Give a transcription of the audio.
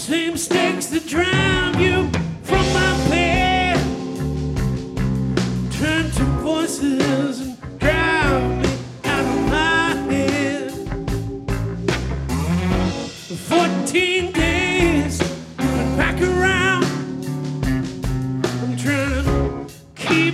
Same mistakes that drown you from my bed turn to voices and drown me out of my head. 14 days, and back